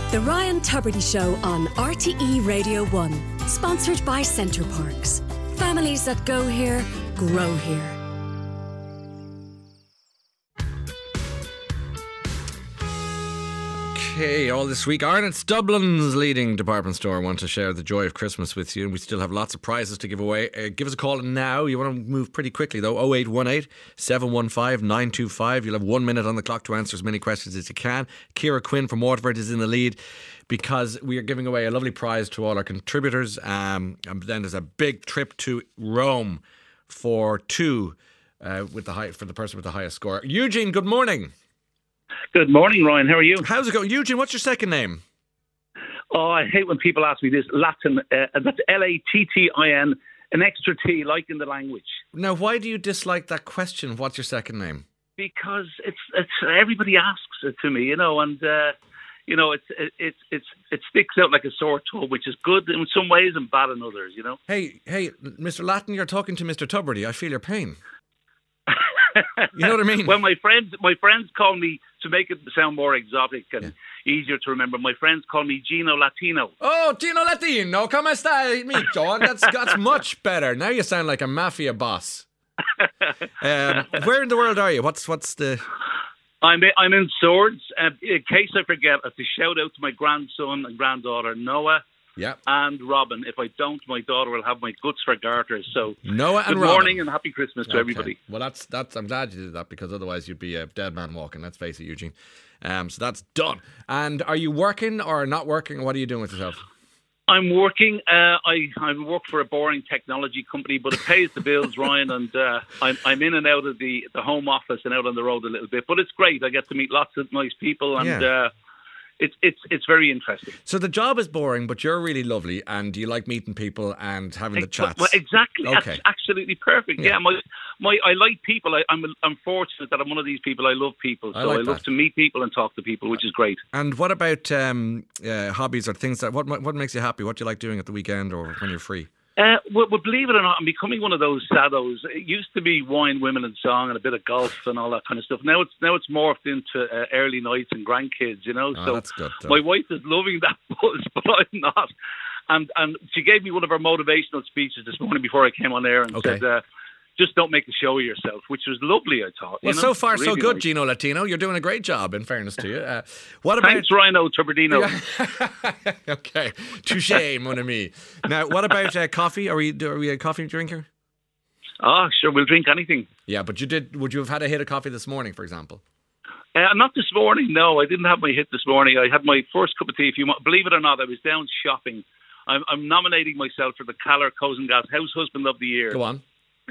The Ryan Tubridy Show on RTE Radio 1. Sponsored by Centre Parks. Families that go here, grow here. Okay, all this week, Ireland's Dublin's leading department store want to share the joy of Christmas with you, and we still have lots of prizes to give away. Give us a call now. You want to move pretty quickly though. 0818 715 925. You'll have 1 minute on the clock to answer as many questions as you can. Ciara Quinn from Waterford is in the lead because we are giving away a lovely prize to all our contributors. And then there's a big trip to Rome for two for the person with the highest score. Eugene, good morning. Good morning, Ryan. How are you? How's it going? Eugene, what's your second name? Oh, I hate when people ask me this. Latin, that's Lattin, an extra T, like in the language. Now, why do you dislike that question? What's your second name? Because it's everybody asks it to me, and it sticks out like a sore toe, which is good in some ways and bad in others, Hey, Mr. Latin, you're talking to Mr. Tubridy. I feel your pain. You know what I mean? Well, my friends call me, to make it sound more exotic and easier to remember, my friends call me Gino Latino. Oh, Gino Latino, come stai, amico? That's much better. Now you sound like a mafia boss. Where in the world are you? What's the... I'm in Swords. In case I forget, I have to shout out to my grandson and granddaughter, Noah. Yeah. And Robin. If I don't, my daughter will have my guts for garters. So Noah and good morning and happy Christmas to everybody. Well, that's. I'm glad you did that, because otherwise you'd be a dead man walking. Let's face it, Eugene. So that's done. And are you working or not working? What are you doing with yourself? I'm working. I work for a boring technology company, but it pays the bills, Ryan. And I'm in and out of the home office and out on the road a little bit. But it's great. I get to meet lots of nice people and. It's very interesting. So the job is boring, but you're really lovely, and you like meeting people and having the chats. Well, exactly. Okay. That's absolutely perfect. Yeah, I like people. I'm fortunate that I'm one of these people. I love people, so I love to meet people and talk to people, which is great. And what about hobbies or things that what makes you happy? What do you like doing at the weekend or when you're free? Well, believe it or not, I'm becoming one of those saddos. It used to be wine, women, and song, and a bit of golf and all that kind of stuff. Now it's morphed into early nights and grandkids. So that's good. My wife is loving that buzz, but I'm not. And she gave me one of her motivational speeches this morning before I came on air and said, just don't make a show of yourself, which was lovely, I thought. Well, so far, really so good, nice. Gino Latino. You're doing a great job, in fairness to you. What about... Thanks, Rhino Turberdino. Okay. Touché, mon ami. Now, what about coffee? Are we a coffee drinker? Oh, sure, we'll drink anything. Yeah, but would you have had a hit of coffee this morning, for example? Not this morning, no. I didn't have my hit this morning. I had my first cup of tea. Believe it or not, I was down shopping. I'm nominating myself for the Caller Cozengas House Husband of the Year. Go on.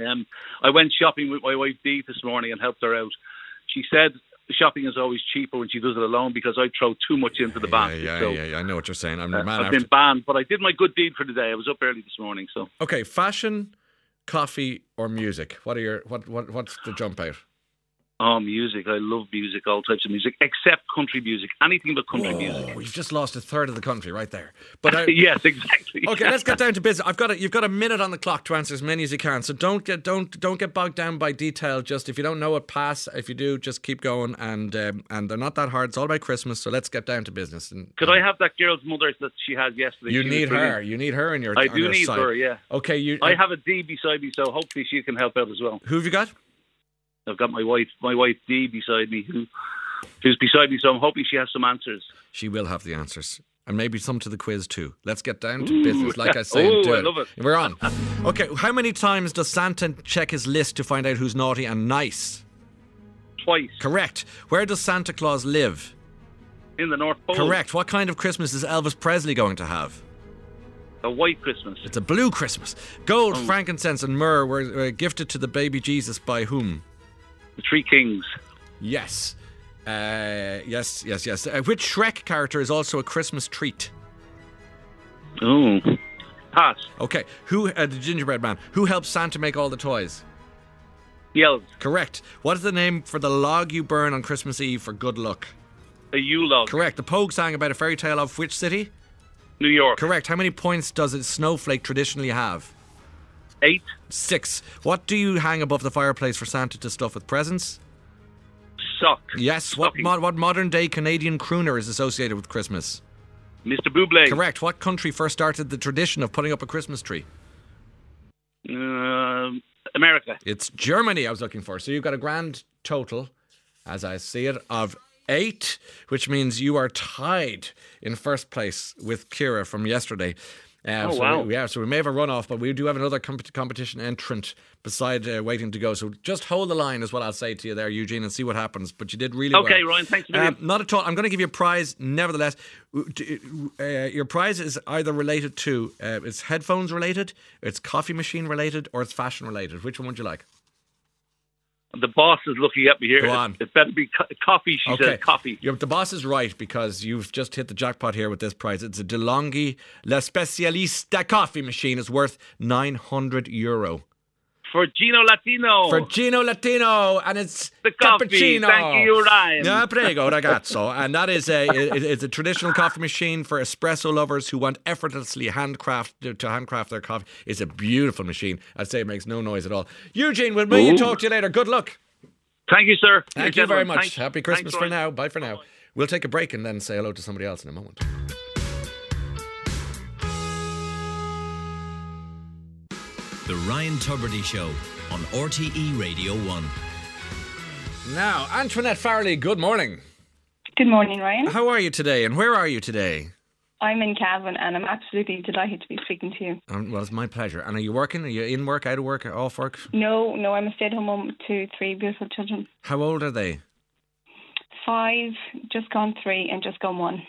I went shopping with my wife Dee this morning and helped her out. She said shopping is always cheaper when she does it alone because I throw too much into the basket. Yeah, I know what you're saying. I've been banned, but I did my good deed for the day. I was up early this morning. So okay, fashion, coffee, or music? What's the jump out? Oh, music. I love music, all types of music, except country music. Anything but country music. You've just lost a third of the country right there. But yes, exactly. Okay, let's get down to business. You've got a minute on the clock to answer as many as you can. So don't get bogged down by detail. Just if you don't know it, pass. If you do, just keep going. And they're not that hard. It's all about Christmas. So let's get down to business. Could I have that girl's mother that she had yesterday? You need her. You need her in your. I do need her. Yeah. Okay. I have a Dee beside me, so hopefully she can help out as well. Who have you got? I've got my wife Dee beside me, who's beside me, so I'm hoping she has some answers. She will have the answers. And maybe some to the quiz too. Let's get down to business, like I say. I love it. We're on. Okay, how many times does Santa check his list to find out who's naughty and nice? Twice. Correct. Where does Santa Claus live? In the North Pole. Correct. What kind of Christmas is Elvis Presley going to have? A white Christmas. It's a blue Christmas. Gold, frankincense and myrrh were gifted to the baby Jesus by whom? The Three Kings. Yes. Yes. Which Shrek character is also a Christmas treat? Oh. Pass. Okay. Who, the gingerbread man, who helps Santa make all the toys? The elves. Correct. What is the name for the log you burn on Christmas Eve for good luck? A Yule log. Correct. The Pogue sang about a fairy tale of which city? New York. Correct. How many points does a snowflake traditionally have? 8. 6. What do you hang above the fireplace for Santa to stuff with presents? Sock. Yes. What modern day Canadian crooner is associated with Christmas? Mr. Bublé. Correct. What country first started the tradition of putting up a Christmas tree? America. It's Germany I was looking for. So you've got a grand total, as I see it, of 8, which means you are tied in first place with Ciara from yesterday. Wow. So we may have a runoff, but we do have another competition entrant beside waiting to go. So just hold the line is what I'll say to you there, Eugene, and see what happens. But you did really well. Okay, Ryan, thanks a million. Not at all. I'm going to give you a prize nevertheless. Your prize is either related to, it's headphones related, it's coffee machine related, or it's fashion related. Which one would you like? The boss is looking at me here. Go on. It better be coffee, she says. Coffee. The boss is right because you've just hit the jackpot here with this prize. It's a DeLonghi La Specialista coffee machine. It's worth €900. For Gino Latino. For Gino Latino, and it's the coffee. Cappuccino. Thank you, Ryan. Yeah, prego, ragazzo. And that is it's a traditional coffee machine for espresso lovers who want effortlessly handcraft their coffee. It's a beautiful machine. I'd say it makes no noise at all. Eugene, we'll meet you, talk to you later. Good luck. Thank you, sir. Thank you very much. Thanks. Happy Christmas Thanks, for now. Bye for now. We'll take a break and then say hello to somebody else in a moment. The Ryan Tubridy Show on RTE Radio 1. Now, Antoinette Farley, good morning. Good morning, Ryan. How are you today and where are you today? I'm in Cavan and I'm absolutely delighted to be speaking to you. Well, it's my pleasure. And are you working? Are you in work, out of work, off work? No, I'm a stay-at-home mum to 3 beautiful children. How old are they? 5, just gone 3 and just gone 1.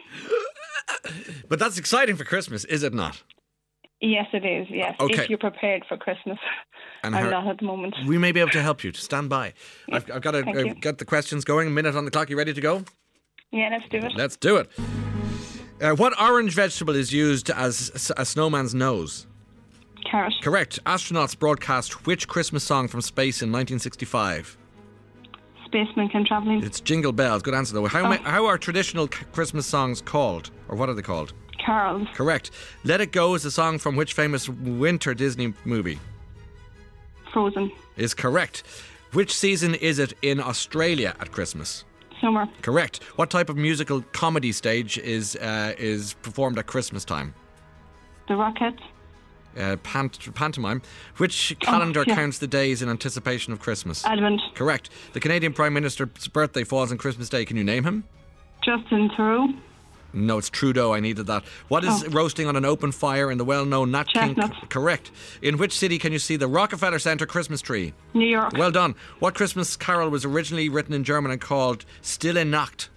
But that's exciting for Christmas, is it not? Yes, it is, yes. Okay. If you're prepared for Christmas. And I'm not at the moment. We may be able to help you. Stand by. Yeah, I've got to get the questions going. A minute on the clock. You ready to go? Yeah, let's do it. Let's do it. What orange vegetable is used as a snowman's nose? Carrot. Correct. Astronauts broadcast which Christmas song from space in 1965? Spaceman Can Travelling. It's Jingle Bells. Good answer, though. How are traditional Christmas songs called? Or what are they called? Carols. Correct. Let It Go is a song from which famous winter Disney movie? Frozen. Is correct. Which season is it in Australia at Christmas? Summer. Correct. What type of musical comedy stage is performed at Christmas time? The Rockettes. Pantomime. Which calendar counts the days in anticipation of Christmas? Advent. Correct. The Canadian Prime Minister's birthday falls on Christmas Day. Can you name him? Justin Trudeau. No, it's Trudeau. I needed that. What is roasting on an open fire in the well-known Nat King? Chestnuts. Correct. In which city can you see the Rockefeller Center Christmas tree? New York. Well done. What Christmas carol was originally written in German and called Stille Nacht?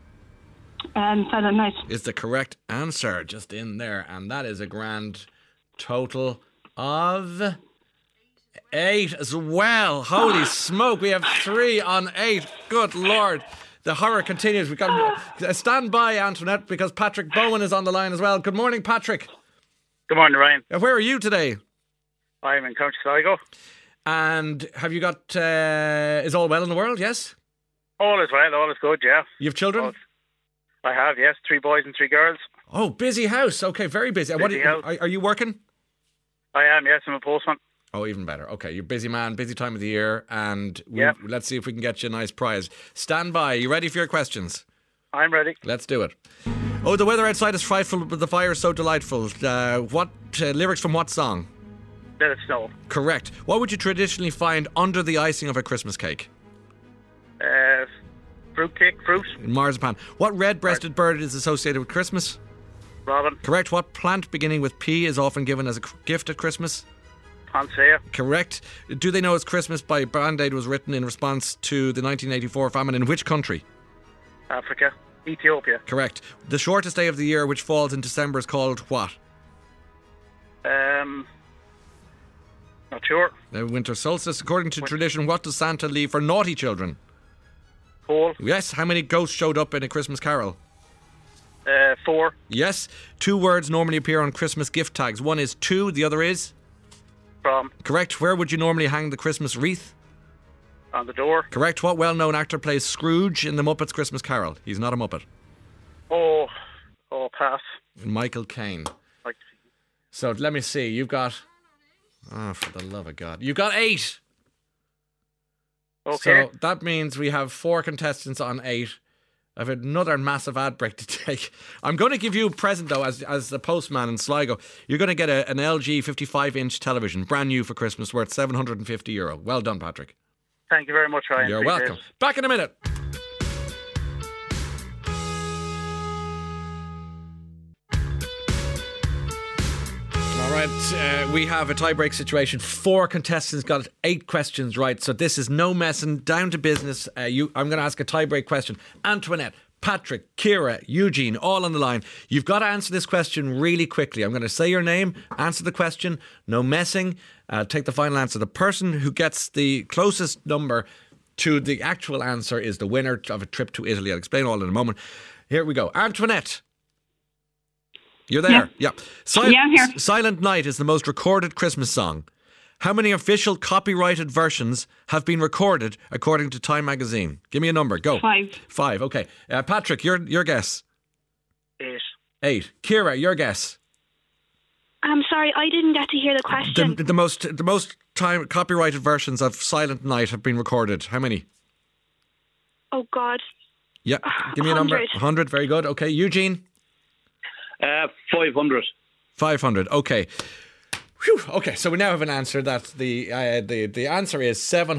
Silent Night. Is the correct answer. Just in there. And that is a grand total of 8 as well. Holy smoke. We have 3 on 8. Good Lord. The horror continues. We've got stand by, Antoinette, because Patrick Bowen is on the line as well. Good morning, Patrick. Good morning, Ryan. Where are you today? I'm in County Sligo. And have you got, is all well in the world, yes? All is well, all is good, yeah. You have children? I have, yes. 3 boys and 3 girls. Oh, busy house. Okay, very busy. Are you working? I am, yes. I'm a postman. Oh, even better. Okay, you're a busy man, busy time of the year, and let's see if we can get you a nice prize. Stand by. You ready for your questions? I'm ready. Let's do it. Oh, the weather outside is frightful, but the fire is so delightful. What lyrics from what song? Let It Snow. Correct. What would you traditionally find under the icing of a Christmas cake? Fruit cake, fruit. Marzipan. What red-breasted bird is associated with Christmas? Robin. Correct. What plant beginning with P is often given as a gift at Christmas? Panacea. Correct. Do They Know It's Christmas by Band Aid was written in response to the 1984 famine in which country? Africa. Ethiopia. Correct. The shortest day of the year, which falls in December, is called what? Not sure. The winter solstice. According to tradition, what does Santa leave for naughty children? Coal. Yes. How many ghosts showed up in A Christmas Carol? 4. Yes. 2 words normally appear on Christmas gift tags. One is to, the other is? From. Correct. Where would you normally hang the Christmas wreath? On the door. Correct. What well-known actor plays Scrooge in the Muppets Christmas Carol? He's not a Muppet. Oh, pass. Michael Caine. So let me see. You've got... Oh, for the love of God. You've got 8. Okay. So that means we have 4 contestants on 8. I've another massive ad break to take. I'm going to give you a present, though, as the postman in Sligo. You're going to get an LG 55-inch television, brand new for Christmas, worth €750. Well done, Patrick. Thank you very much, Ryan. You're welcome. Back in a minute. All right, we have a tie-break situation. 4 contestants got 8 questions right, so this is no messing, down to business. I'm going to ask a tie-break question. Antoinette, Patrick, Ciara, Eugene, all on the line. You've got to answer this question really quickly. I'm going to say your name, answer the question, no messing, take the final answer. The person who gets the closest number to the actual answer is the winner of a trip to Italy. I'll explain all in a moment. Here we go. Antoinette. You're there? Yeah. I'm here. Silent Night is the most recorded Christmas song. How many official copyrighted versions have been recorded according to Time magazine? Give me a number. Go. 5. 5. Okay. Patrick, your guess. 8. 8. Ciara, your guess. I'm sorry, I didn't get to hear the question. The most time copyrighted versions of Silent Night have been recorded. How many? Oh God. Yeah. Give me a number. 100. 100. Very good. Okay. Eugene. 500. 500. Okay. Whew. Okay. So we now have an answer. That the answer is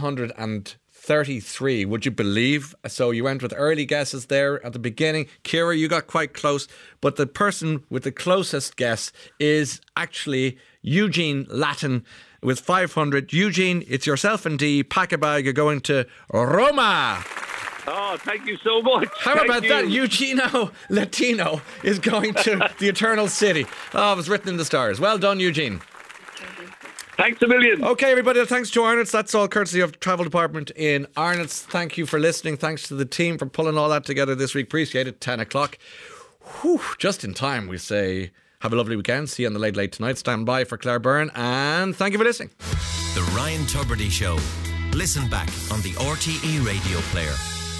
733. Would you believe? So you went with early guesses there at the beginning. Ciara, you got quite close, but the person with the closest guess is actually Eugene Latin with 500. Eugene, it's yourself and Dee. Pack a bag. You're going to Roma. Oh, thank you so much. How about that? Eugenio Latino is going to the Eternal City. Oh, it was written in the stars. Well done, Eugene. Thanks a million. Okay, everybody, thanks to Arnott's. That's all courtesy of Travel Department in Arnott's. Thank you for listening. Thanks to the team for pulling all that together this week. Appreciate it. 10 o'clock. Whew, just in time, we say have a lovely weekend. See you on the Late Late tonight. Stand by for Claire Byrne. And thank you for listening. The Ryan Tubridy Show. Listen back on the RTE Radio Player.